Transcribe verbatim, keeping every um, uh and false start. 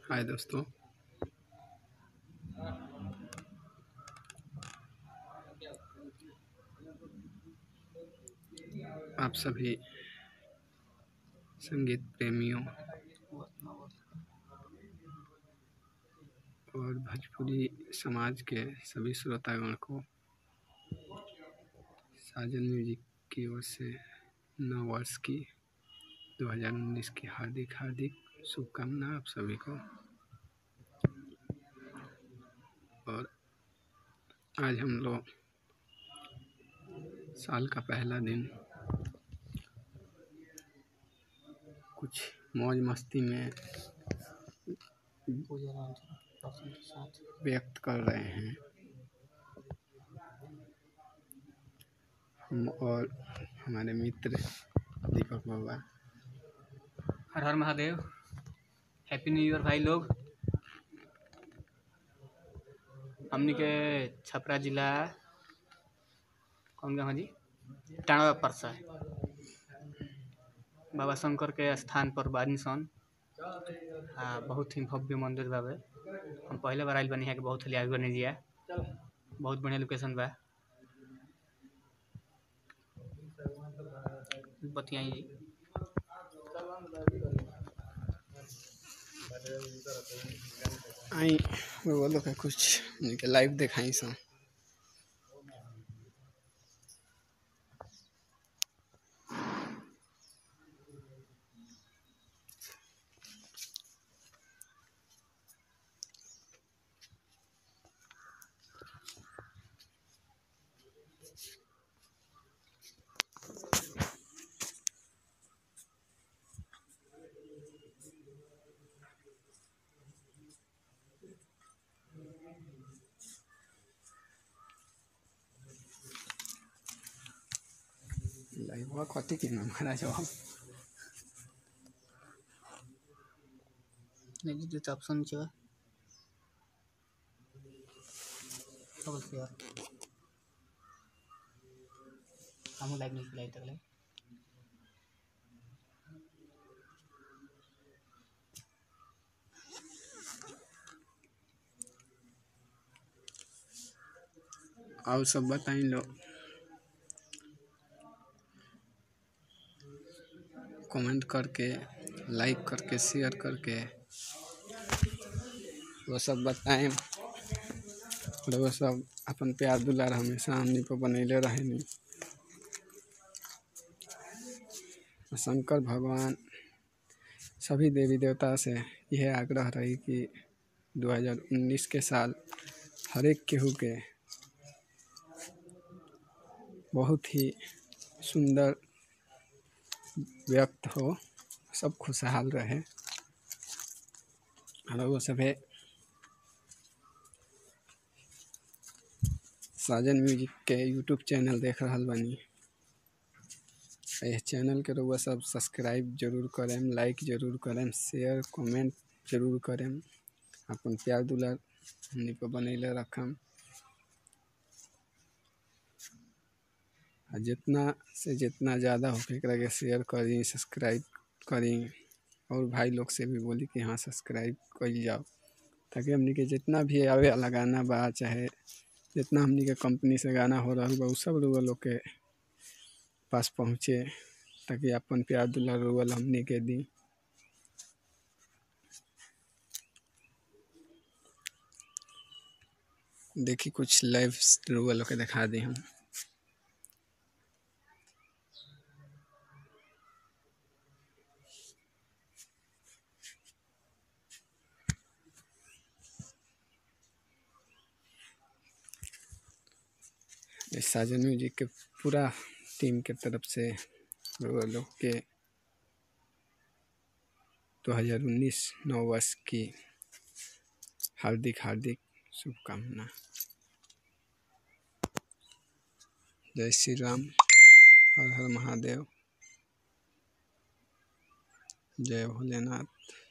हाय दोस्तों, आप सभी संगीत प्रेमियों और भोजपुरी समाज के सभी श्रोतागण को साजन म्यूजिक की ओर से नव वर्ष की दो हज़ार उन्नीस की हार्दिक हार्दिक शुभकामना आप सभी को। और आज हम लोग साल का पहला दिन कुछ मौज मस्ती में व्यक्त कर रहे हैं। हम और हमारे मित्र दीपक बाबा। हर हर महादेव, हैप्पी न्यू ईयर भाई लोग। हमनी के छपरा जिला कौन गाँव जी टाणवा परसा बाबा शंकर के स्थान पर बानी सन। हाँ, बहुत ही भव्य मंदिर बाबे। हम पहले बार आइल बानी यहाँ के, बहुत ही आगे बने जिया, बहुत बढ़िया लोकेशन बा। बतियाई जी आई वो लोग के कुछ उनके लाइव दिखाई सा। लाइव कथी के नाम खड़ा जवाब नहीं जी, तो ऑप्शन चाहिए सब शेयर हम लाइव नहीं लाइव तक लाइव और सब बताई लो। कमेंट करके, लाइक करके, शेयर करके वो सब बताएं। और वो सब अपन प्यार दुलार हमेशा हमनी पर बनैले रहेनी। शंकर भगवान सभी देवी देवता से यह आग्रह रही कि दो हज़ार उन्नीस के साल हर एक केहू के बहुत ही सुंदर व्यक्त हो, सब खुशहाल रहे। और वो सभी साजन म्यूजिक के यूट्यूब चैनल देख रहा बानी। इस चैनल के रउआ सब सब्सक्राइब जरूर करें, लाइक जरूर करें, शेयर कमेंट जरूर करें। अपन प्यार दुलार हमनी पर बनैले रखम। जितना से जितना ज़्यादा हो के शेयर करी, सब्सक्राइब करी। और भाई लोग से भी बोली कि हाँ सब्सक्राइब कर जाओ, ताकि हमनी के जितना भी आवे वाला गाना बा, चाहे जितना हमनी के कंपनी से गाना हो रहा बा, उ सब लोग के पास पहुँचे, ताकि अपन प्यार दुलार रोवल हमनी के दी। देखी कुछ लाइव रोवल के दिखा दी हम। इस साजन म्यूजिक के पूरा टीम के तरफ से लोग के दो हज़ार उन्नीस नव वर्ष की हार्दिक हार्दिक शुभकामना। जय श्री राम, हर हर महादेव, जय भोलेनाथ।